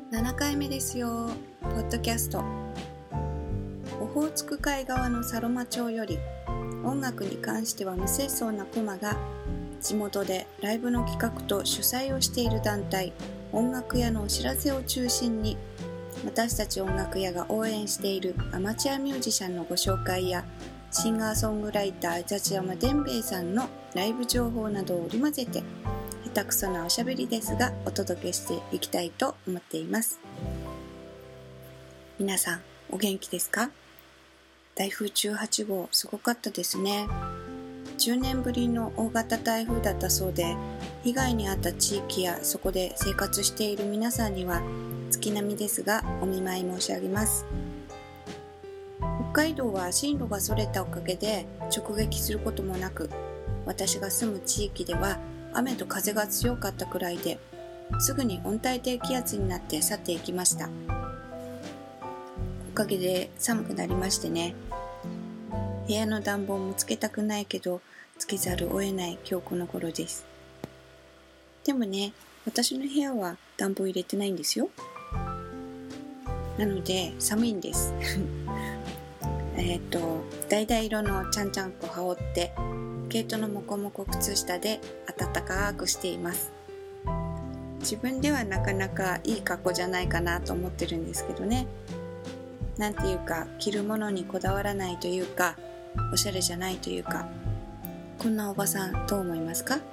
7回目ですよ。ポッドキャスト。オホーツク海側のサロマ町より、音楽に関しては無節操なコマが地元でライブの企画と主催をしている団体音楽屋のお知らせを中心に、私たち音楽屋が応援しているアマチュアミュージシャンのご紹介やシンガーソングライター立山伝兵衛さんのライブ情報などを織り交ぜて、下手くそなおしゃべりですがお届けしていきたいと思っています。皆さんお元気ですか？台風18号すごかったですね。10年ぶりの大型台風だったそうで、被害に遭った地域やそこで生活している皆さんには月並みですがお見舞い申し上げます。北海道は進路がそれたおかげで直撃することもなく、私が住む地域では雨と風が強かったくらいで、すぐに温帯低気圧になって去っていきました。おかげで寒くなりましてね。部屋の暖房もつけたくないけどつけざるを得ない今日この頃です。でもね、私の部屋は暖房入れてないんですよ。なので寒いんです橙色のちゃんちゃんこ羽織って毛糸のモコモコ靴下で暖かくしています。自分ではなかなかいい格好じゃないかなと思ってるんですけどね。なんていうか着るものにこだわらないというか、おしゃれじゃないというか、こんなおばさんどう思いますか？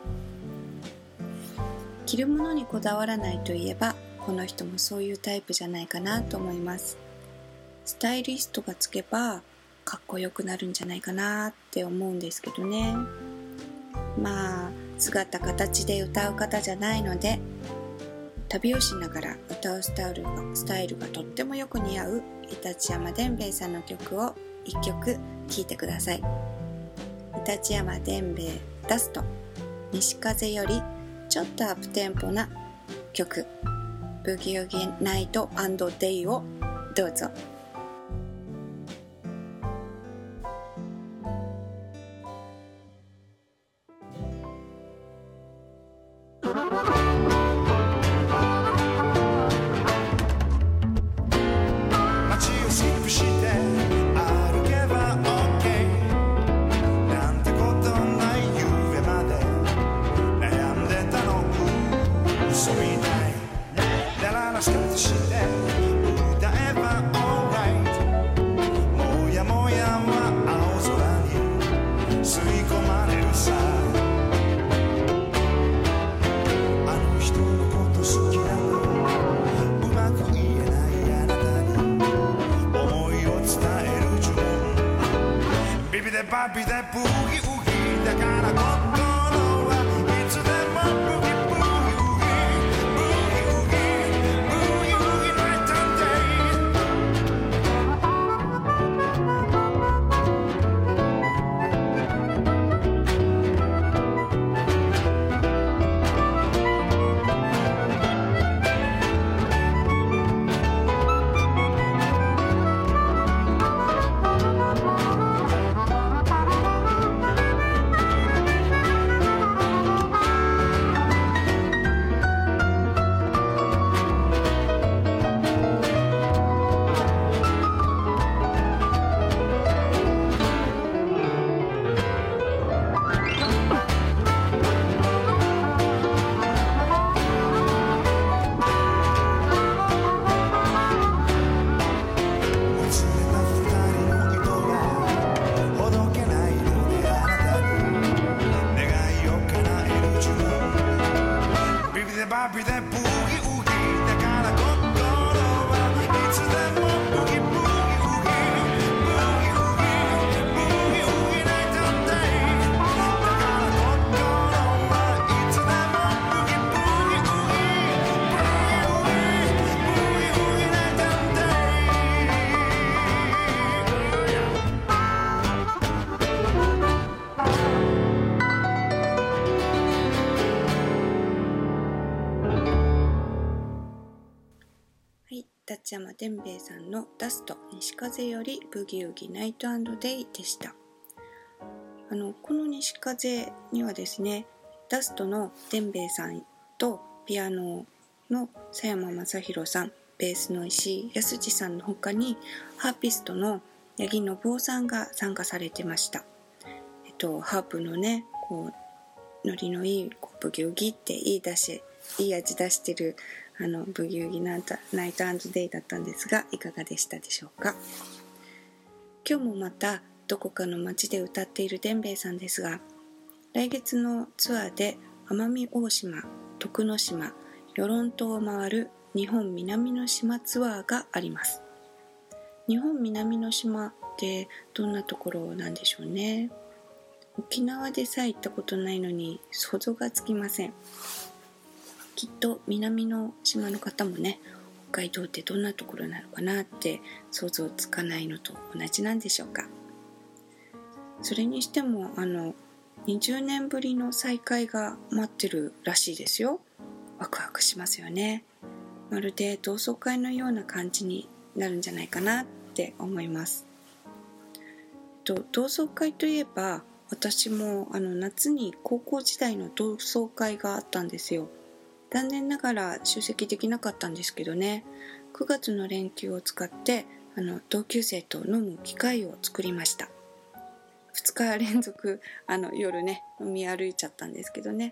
着るものにこだわらないといえば、この人もそういうタイプじゃないかなと思います。スタイリストがつけばかっこよくなるんじゃないかなって思うんですけどね。まあ姿形で歌う方じゃないので、旅をしながら歌うスタイルがとってもよく似合う立山伝兵衛さんの曲を1曲聴いてください。立山伝兵衛ダスト、西風よりちょっとアップテンポな曲、ブギウギナイト&デイをどうぞ。 バビでブギウギだから心はいつでもブギブギウギブギウギブギウギナイト&デバビでブギウギだから心はいつでもブギブギウギブギウギブギウギナイト&デイだから心はいつでもブギブギウギブギウギブギウギナイト&デ立山伝兵衛さんのダスト、西風よりブギウギナイト&デイでした。この西風にはですね、ダストの伝兵衛さんとピアノの佐山正宏さん、ベースの石井康二さんの他にハーピストの八木信夫さんが参加されてました。ハープのねこうノリのいいブギウギっていい味出してるブギウギナイト&デイだったんですが、いかがでしたでしょうか。今日もまたどこかの街で歌っている伝兵衛さんですが、来月のツアーで奄美大島、徳之島、与論島を回る日本南の島ツアーがあります。日本南の島ってどんなところなんでしょうね。沖縄でさえ行ったことないのに想像がつきません。きっと南の島の方もね、北海道ってどんなところなのかなって想像つかないのと同じなんでしょうか。それにしても20年ぶりの再会が待ってるらしいですよ。ワクワクしますよね。まるで同窓会のような感じになるんじゃないかなって思います。同窓会といえば、私も夏に高校時代の同窓会があったんですよ。残念ながら出席できなかったんですけどね、9月の連休を使って同級生と飲む機会を作りました。2日連続夜ね飲み歩いちゃったんですけどね。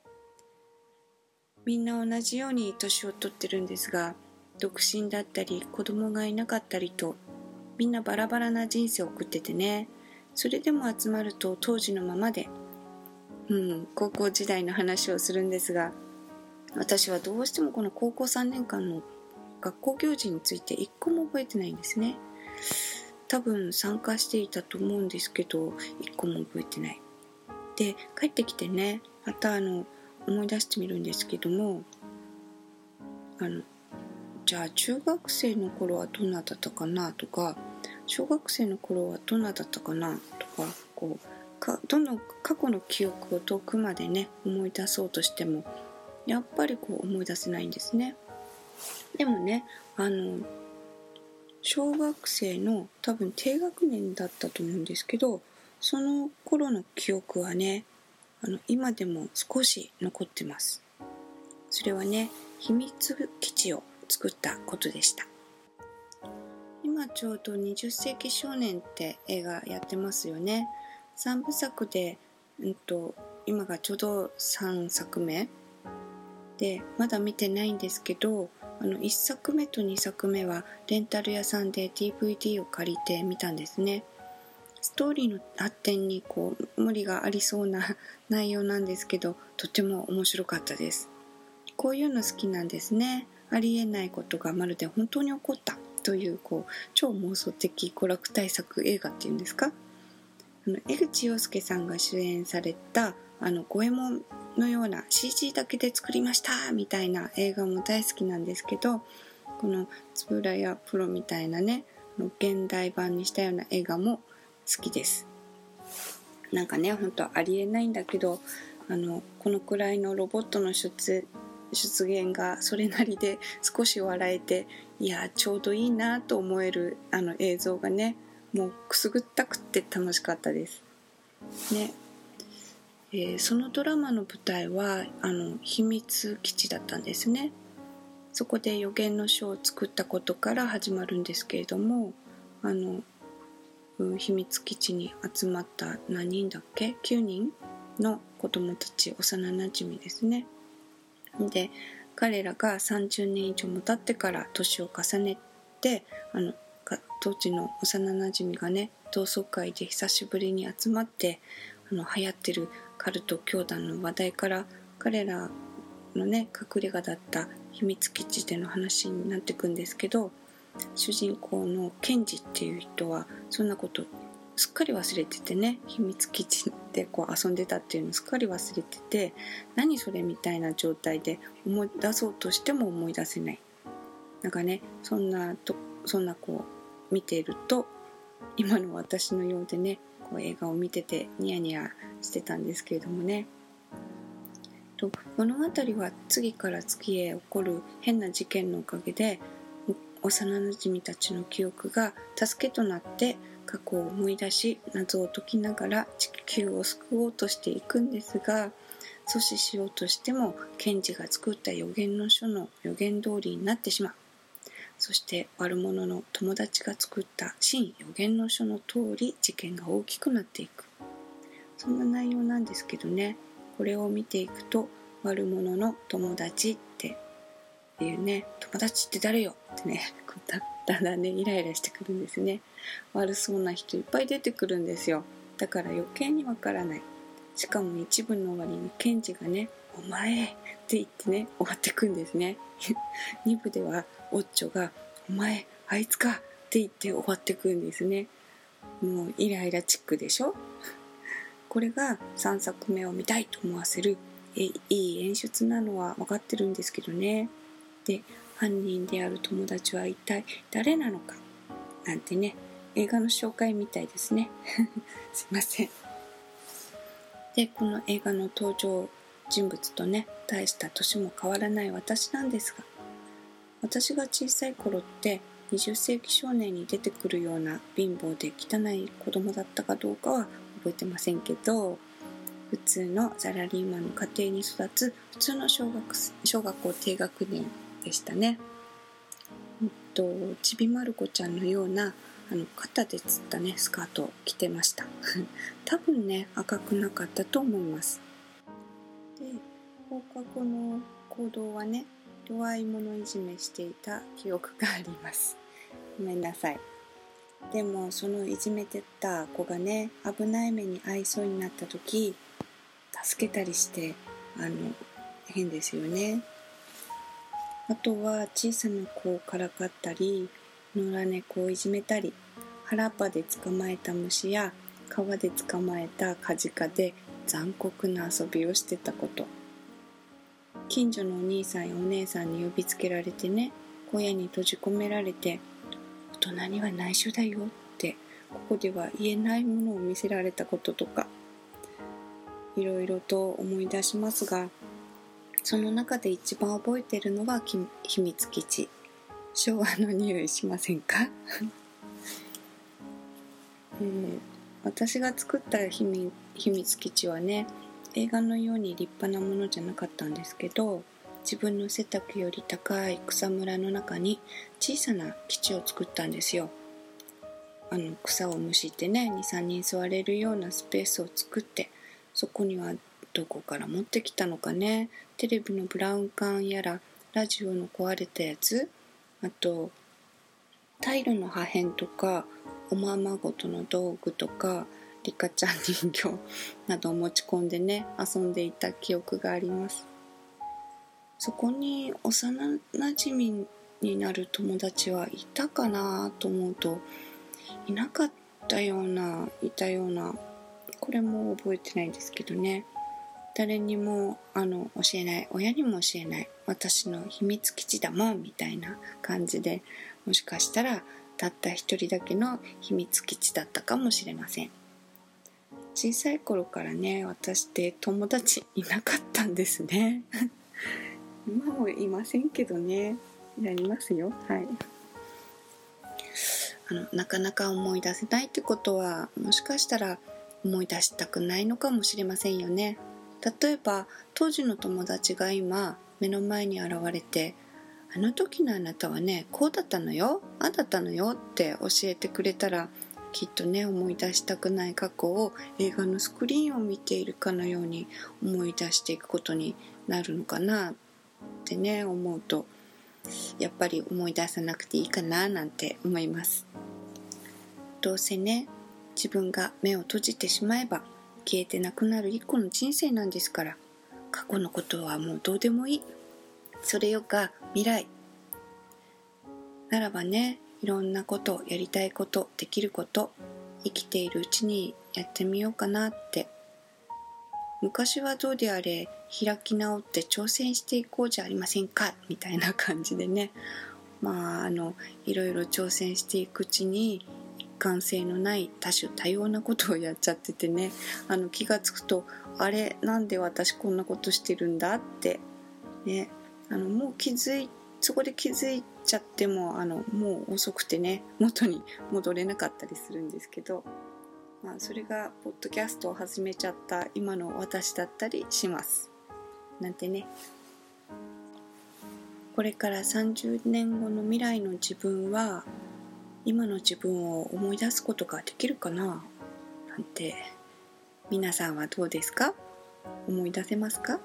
みんな同じように年を取ってるんですが、独身だったり子供がいなかったりと、みんなバラバラな人生を送っててね、それでも集まると当時のままで、高校時代の話をするんですが、私はどうしてもこの高校3年間の学校行事について一個も覚えてないんですね。多分参加していたと思うんですけど、一個も覚えてない。で、帰ってきてね、また思い出してみるんですけども、じゃあ中学生の頃はどんなだったかなとか、小学生の頃はどんなだったかなとか、どんどん過去の記憶を遠くまでね思い出そうとしてもやっぱり思い出せないんですね。でもね、小学生の多分低学年だったと思うんですけど、その頃の記憶はね今でも少し残ってます。それはね、秘密基地を作ったことでした。今ちょうど20世紀少年って映画やってますよね。3部作で、今がちょうど3作目で、まだ見てないんですけど、1作目と2作目はレンタル屋さんで DVD を借りて見たんですね。ストーリーの発展に無理がありそうな内容なんですけど、とても面白かったです。こういうの好きなんですね。ありえないことがまるで本当に起こったという、超妄想的娯楽大作映画っていうんですか。江口洋介さんが主演された五右衛門のような CG だけで作りましたみたいな映画も大好きなんですけど、この円谷プロみたいなね現代版にしたような映画も好きです。なんかね、本当ありえないんだけど、このくらいのロボットの出現がそれなりで少し笑えて、いやちょうどいいなと思える映像がね、もうくすぐったくって楽しかったですね。そのドラマの舞台は秘密基地だったんですね。そこで予言の書を作ったことから始まるんですけれども、秘密基地に集まった何人だっけ、9人の子供たち、幼なじみですね。で、彼らが30年以上も経ってから年を重ねて、当時の幼なじみがね同窓会で久しぶりに集まって、流行ってるカルト教団の話題から彼らのね隠れ家だった秘密基地での話になっていくんですけど、主人公のケンジっていう人はそんなことすっかり忘れててね、秘密基地で遊んでたっていうのをすっかり忘れてて、何それみたいな状態で思い出そうとしても思い出せない。なんかね、そんな見ていると今の私のようでね、映画を見ててニヤニヤしてたんですけれどもね。物語は次から次へ起こる変な事件のおかげで幼なじみたちの記憶が助けとなって過去を思い出し、謎を解きながら地球を救おうとしていくんですが、 阻止しようとしても検事が作った予言の書の予言通りになってしまう。そして悪者の友達が作った真予言の書の通り事件が大きくなっていく。そんな内容なんですけどね、これを見ていくと悪者の友達っていうね、友達って誰よってね、だんだんねイライラしてくるんですね。悪そうな人いっぱい出てくるんですよ。だから余計にわからない。しかも一部の終わりに検事がね、お前って言ってね終わってくんですね。2部ではオッチョがお前あいつかって言って終わってくんですね。もうイライラチックでしょ。これが3作目を見たいと思わせるいい演出なのは分かってるんですけどね。で、犯人である友達は一体誰なのかなんてね、映画の紹介みたいですね。すいません。で、この映画の登場人物とね、大した年も変わらない私なんですが、私が小さい頃って20世紀少年に出てくるような貧乏で汚い子供だったかどうかは覚えてませんけど、普通のサラリーマンの家庭に育つ普通の小学校低学年でしたね。ちびまる子ちゃんのような肩でつったねスカートを着てました。多分ね赤くなかったと思います。で、放課後の行動はね、弱い者いじめしていた記憶があります。ごめんなさい。でもそのいじめてた子がね、危ない目に遭いそうになった時助けたりして変ですよね。あとは小さな子をからかったり、野良猫をいじめたり、原っぱで捕まえた虫や川で捕まえたカジカで残酷な遊びをしてたこと。近所のお兄さんやお姉さんに呼びつけられてね、小屋に閉じ込められて、大人には内緒だよってここでは言えないものを見せられたこととか、いろいろと思い出しますが、その中で一番覚えているのは秘密基地。昭和の匂いしませんか？私が作った秘密基地はね、映画のように立派なものじゃなかったんですけど、自分の背丈より高い草むらの中に小さな基地を作ったんですよ。草をむしってね、 2,3 人座れるようなスペースを作って、そこにはどこから持ってきたのかね、テレビのブラウン管やらラジオの壊れたやつ、あとタイルの破片とかおままごとの道具とかリカちゃん人形などを持ち込んでね遊んでいた記憶があります。そこに幼なじみになる友達はいたかなと思うと、いなかったようないたような、これも覚えてないんですけどね。誰にも教えない、親にも教えない、私の秘密基地だもんみたいな感じで、もしかしたらたった一人だけの秘密基地だったかもしれません。小さい頃からね、私って友達いなかったんですね。今もいませんけどね、やりますよ。はい。なかなか思い出せないってことは、もしかしたら思い出したくないのかもしれませんよね。例えば当時の友達が今目の前に現れて、あの時のあなたはねこうだったのよ、ああだったのよって教えてくれたら、きっとね思い出したくない過去を映画のスクリーンを見ているかのように思い出していくことになるのかなってね思うと、やっぱり思い出さなくていいかななんて思います。どうせね自分が目を閉じてしまえば消えてなくなる一個の人生なんですから、過去のことはもうどうでもいい。それよか未来ならばね、いろんなこと、やりたいこと、できること、生きているうちにやってみようかなって。昔はどうであれ開き直って挑戦していこうじゃありませんかみたいな感じでね、いろいろ挑戦していくうちに一貫性のない多種多様なことをやっちゃっててね、気がつくと、あれなんで私こんなことしてるんだってね、もうそこで気づいちゃってももう遅くてね元に戻れなかったりするんですけど、それがポッドキャストを始めちゃった今の私だったりします。 なんてね。これから30年後の未来の自分は今の自分を思い出すことができるかななんて、皆さんはどうですか？思い出せますか？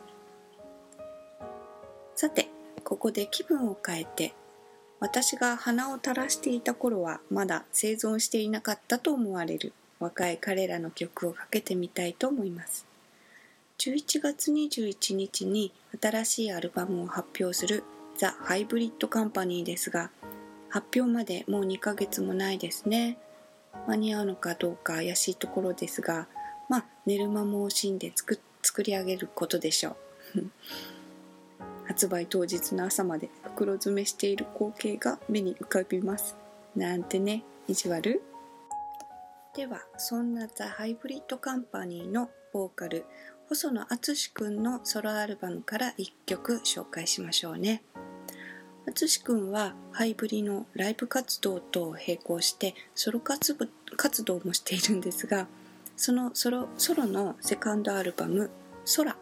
さて、ここで気分を変えて、私が鼻を垂らしていた頃はまだ生存していなかったと思われる若い彼らの曲をかけてみたいと思います。11月21日に新しいアルバムを発表するザ・ハイブリッドカンパニーですが、発表までもう2ヶ月もないですね。間に合うのかどうか怪しいところですが、寝る間も惜しんで作り上げることでしょう。発売当日の朝まで袋詰めしている光景が目に浮かびます。なんてね、意地悪？では、そんなザ・ハイブリッドカンパニーのボーカル、細野敦くんのソロアルバムから1曲紹介しましょうね。敦くんはハイブリのライブ活動と並行してソロ活動もしているんですが、そのソロのセカンドアルバム空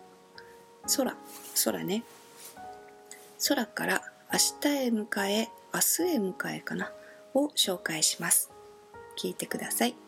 ね、空から明日へ迎え明日へ迎えかなを紹介します。聞いてください。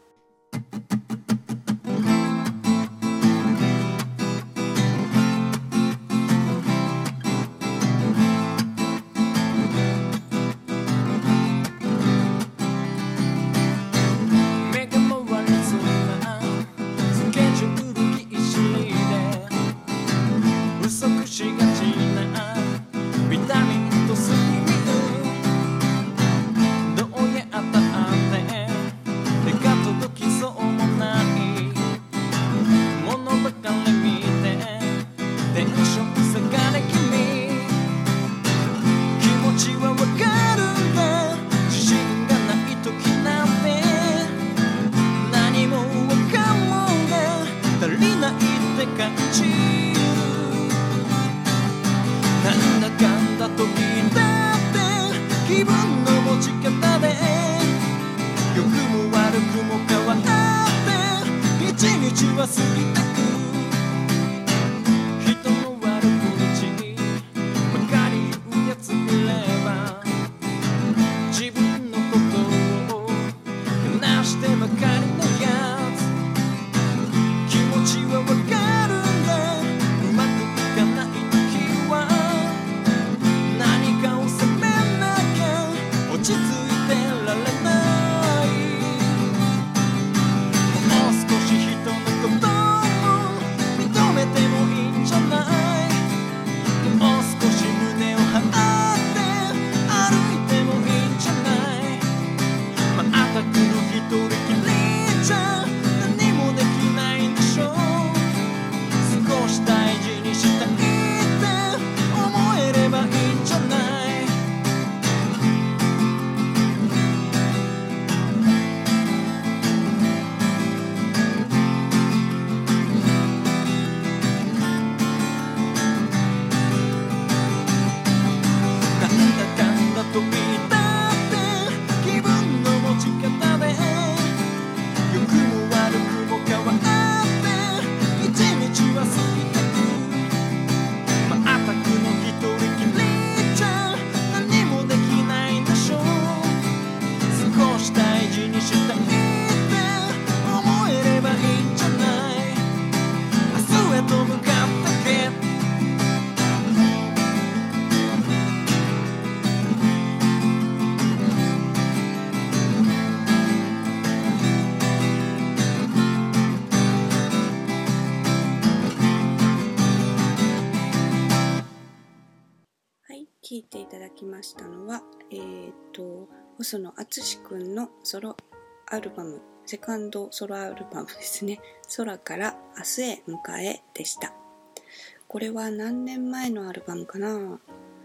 聴いていただきましたのは、細野敦くんのソロアルバム、セカンドソロアルバムですね。空から明日へ迎えでした。これは何年前のアルバムかな？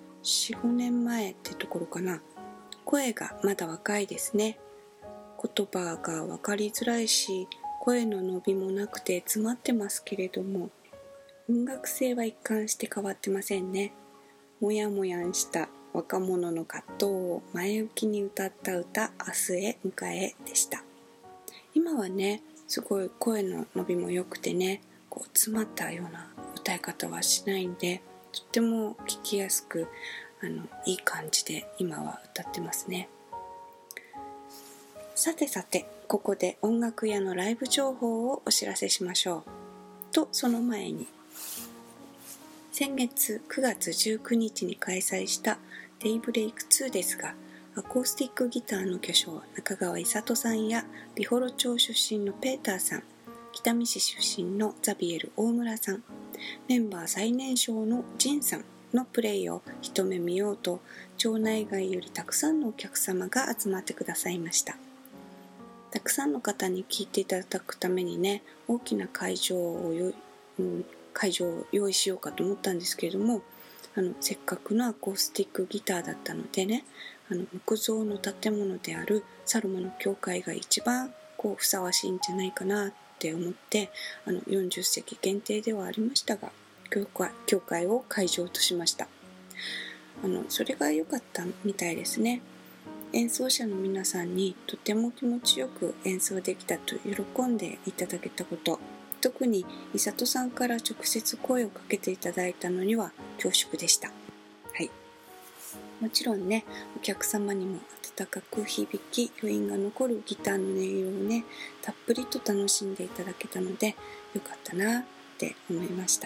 4,5 年前ってところかな。声がまだ若いですね。言葉が分かりづらいし、声の伸びもなくて詰まってますけれども、音楽性は一貫して変わってませんね。もやもやんした若者の葛藤を前向きに歌った歌、明日へ迎えでした。今はね、すごい声の伸びも良くてね、こう詰まったような歌歌い方はしないんで、とっても聞きやすくいい感じで今は歌ってますね。さてさて、ここで音楽屋のライブ情報をお知らせしましょう。とその前に、先月9月19日に開催したデイブレイク2ですが、アコースティックギターの巨匠中川勇人さんや美幌町出身のペーターさん、北見市出身のザビエル大村さん、メンバー最年少のジンさんのプレイを一目見ようと、町内外よりたくさんのお客様が集まってくださいました。たくさんの方に聴いていただくためにね、大きな会場を用意しようかと思ったんですけれども、せっかくのアコースティックギターだったのでね、木造の建物であるサロマの教会が一番ふさわしいんじゃないかなって思って、40席限定ではありましたが、教会を会場としました。それが良かったみたいですね。演奏者の皆さんにとても気持ちよく演奏できたと喜んでいただけたこと、特に伊里さんから直接声をかけていただいたのには恐縮でした。はい。もちろんね、お客様にも温かく響き、余韻が残るギターの音色をね、たっぷりと楽しんでいただけたのでよかったなって思いました。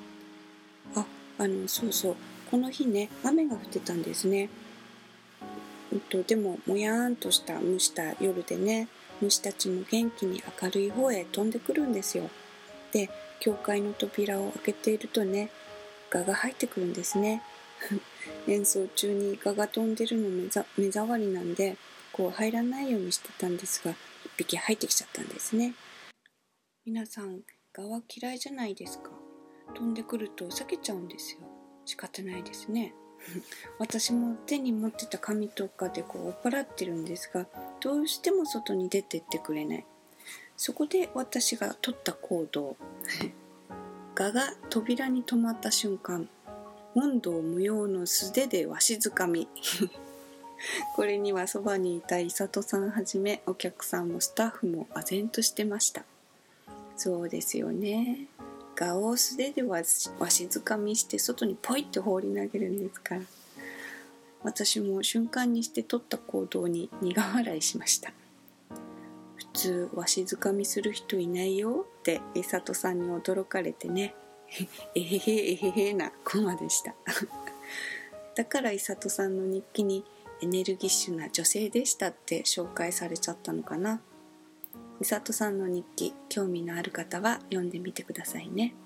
そうそう、この日ね、雨が降ってたんですね。でももやーんとした蒸した夜でね、虫たちも元気に明るい方へ飛んでくるんですよ。で、教会の扉を開けているとね、蛾が入ってくるんですね。演奏中に蛾が飛んでるの目障りなんで、入らないようにしてたんですが、一匹入ってきちゃったんですね。皆さん、蛾は嫌いじゃないですか。飛んでくると避けちゃうんですよ。仕方ないですね。私も手に持ってた紙とかで追っ払ってるんですが、どうしても外に出てってくれない。そこで私が取った行動。蛾が扉に止まった瞬間、問答無用の素手でわしづかみ。これにはそばにいた伊里さんはじめ、お客さんもスタッフも唖然としてました。そうですよね。蛾を素手でわしづかみして外にポイって放り投げるんですから。私も瞬間にして取った行動に苦笑いしました。普通わしづかみする人いないよって伊里さんに驚かれてね、えへへえへへなコマでした。だから伊里さんの日記にエネルギッシュな女性でしたって紹介されちゃったのかな。伊里さんの日記、興味のある方は読んでみてくださいね。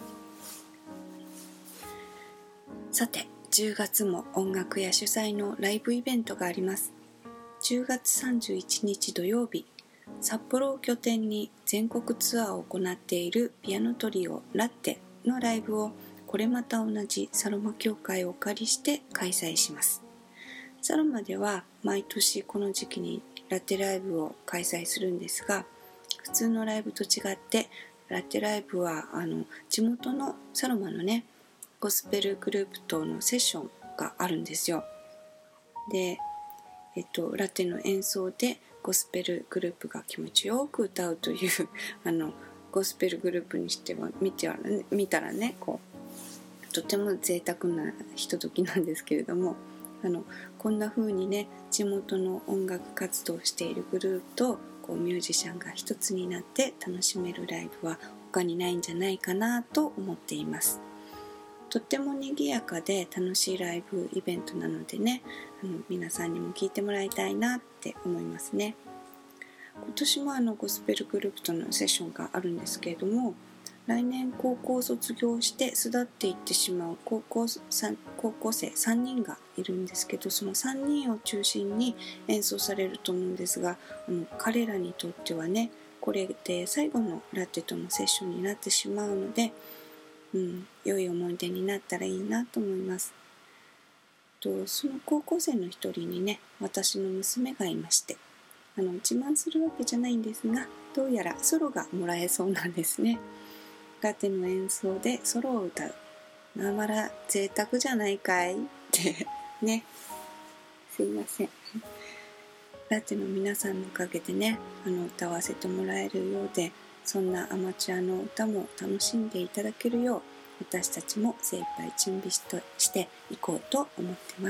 さて、10月も音楽や主催のライブイベントがあります。10月31日土曜日、札幌を拠点に全国ツアーを行っているピアノトリオラッテのライブを、これまた同じサロマ協会をお借りして開催します。サロマでは毎年この時期にラテライブを開催するんですが、普通のライブと違ってラテライブは地元のサロマのね、ゴスペルグループとのセッションがあるんですよ。で、ラテの演奏でゴスペルグループが気持ちよく歌うというゴスペルグループにしては見たらね、とても贅沢なひとときなんですけれども、こんな風にね、地元の音楽活動をしているグループとミュージシャンが一つになって楽しめるライブは他にないんじゃないかなと思っています。とっても賑やかで楽しいライブイベントなのでね、皆さんにも聞いてもらいたいなって思いますね。今年もゴスペルグループとのセッションがあるんですけれども、来年高校を卒業して巣立っていってしまう高校生3人がいるんですけど、その3人を中心に演奏されると思うんですが、彼らにとってはね、これで最後のラテとのセッションになってしまうので、良い思い出になったらいいなと思います。その高校生の一人にね、私の娘がいまして、自慢するわけじゃないんですが、どうやらソロがもらえそうなんですね。ラテの演奏でソロを歌う。なまら贅沢じゃないかいってね。すいません。ラテの皆さんのおかげでね、歌わせてもらえるようで、そんなアマチュアの歌も楽しんでいただけるよ私たちも精一杯準備していこうと思ってます。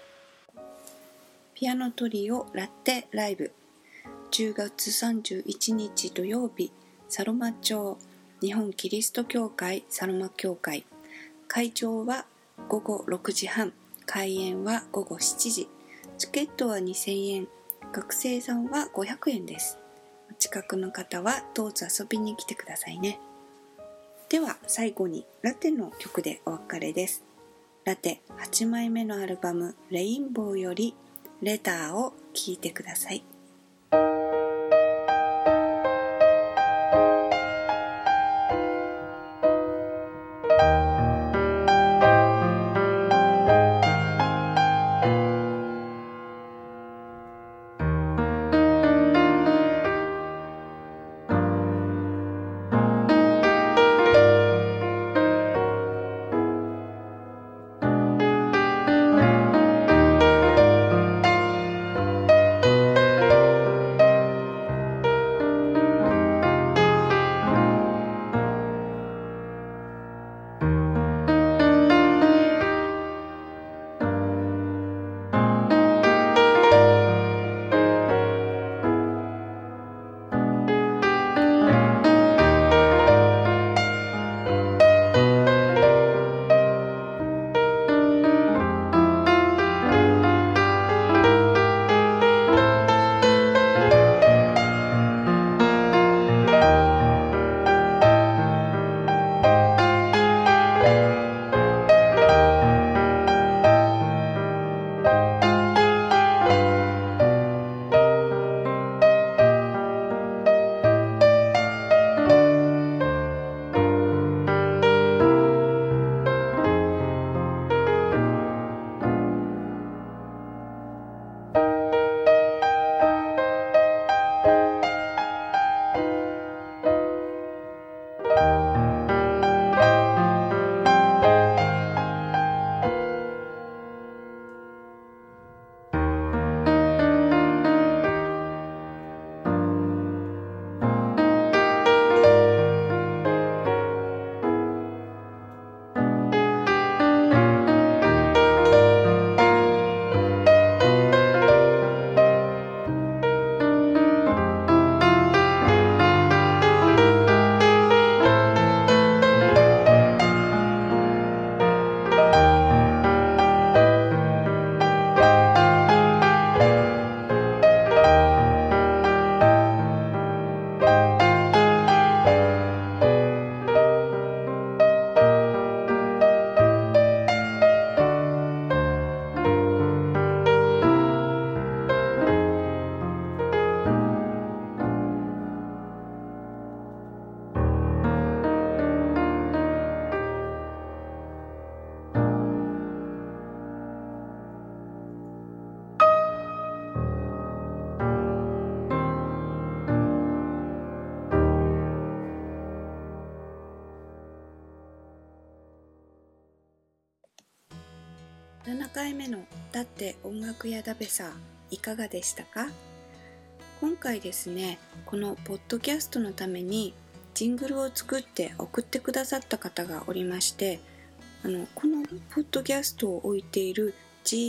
ピアノトリオラテライブ、10月31日土曜日、サロマ町日本キリスト教会サロマ教会。会場は午後6時半、開演は午後7時。チケットは2000円、学生さんは500円です。お近くの方はどうぞ遊びに来てくださいね。では最後にラテの曲でお別れです。ラテ8枚目のアルバムレインボーよりレターを聴いてください。7回目のだって音楽屋だべさ、いかがでしたか？今回ですね、このポッドキャストのためにジングルを作って送ってくださった方がおりまして、このポッドキャストを置いている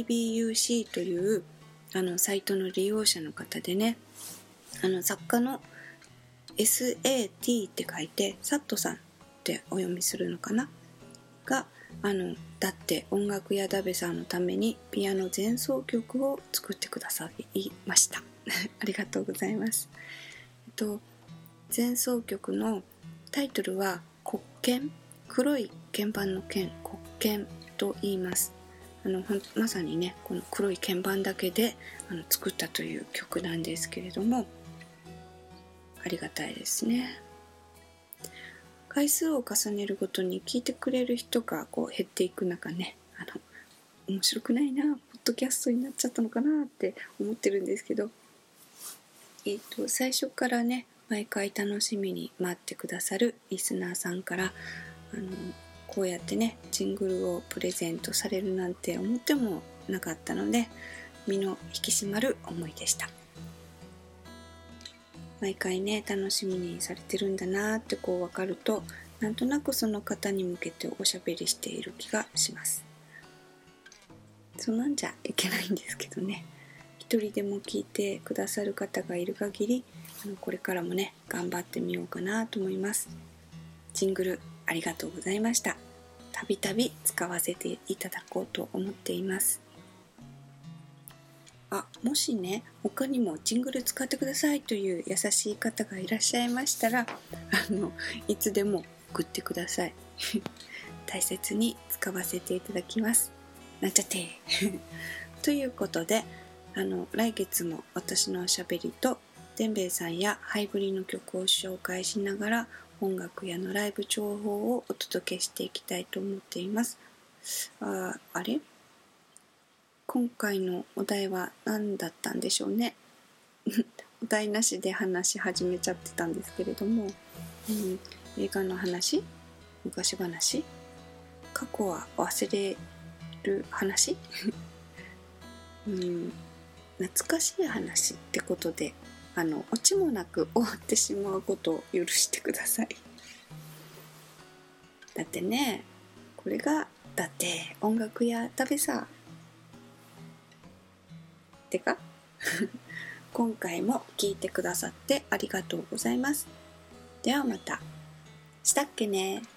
GBUC というサイトの利用者の方でね、作家の SAT って書いてサットさんってお読みするのかながだって音楽屋だべさんのためにピアノ前奏曲を作ってくださいましたありがとうございます。前奏曲のタイトルは黒鍵、黒い鍵盤の鍵、黒鍵と言います。まさにね、この黒い鍵盤だけで作ったという曲なんですけれども、ありがたいですね。回数を重ねるごとに聞いてくれる人が減っていく中ね、面白くないな、ポッドキャストになっちゃったのかなって思ってるんですけど、最初からね、毎回楽しみに待ってくださるリスナーさんからこうやってね、ジングルをプレゼントされるなんて思ってもなかったので、身の引き締まる思いでした。毎回ね、楽しみにされてるんだなって分かるとなんとなくその方に向けておしゃべりしている気がします。そうなんじゃいけないんですけどね。一人でも聞いてくださる方がいる限り、これからもね頑張ってみようかなと思います。ジングルありがとうございました。たびたび使わせていただこうと思っています。もしね他にもジングル使ってくださいという優しい方がいらっしゃいましたらいつでも送ってください大切に使わせていただきます。なんちゃってということで来月も私のおしゃべりとでんべいさんやハイブリの曲を紹介しながら音楽やのライブ情報をお届けしていきたいと思っています。あれ今回のお題は何だったんでしょうねお題なしで話し始めちゃってたんですけれども、映画の話、昔話、過去は忘れる話懐かしい話ってことでオチもなく終わってしまうことを許してください。だってね、これがだって音楽や食べさてか今回も聞いてくださってありがとうございます。ではまた。したっけね。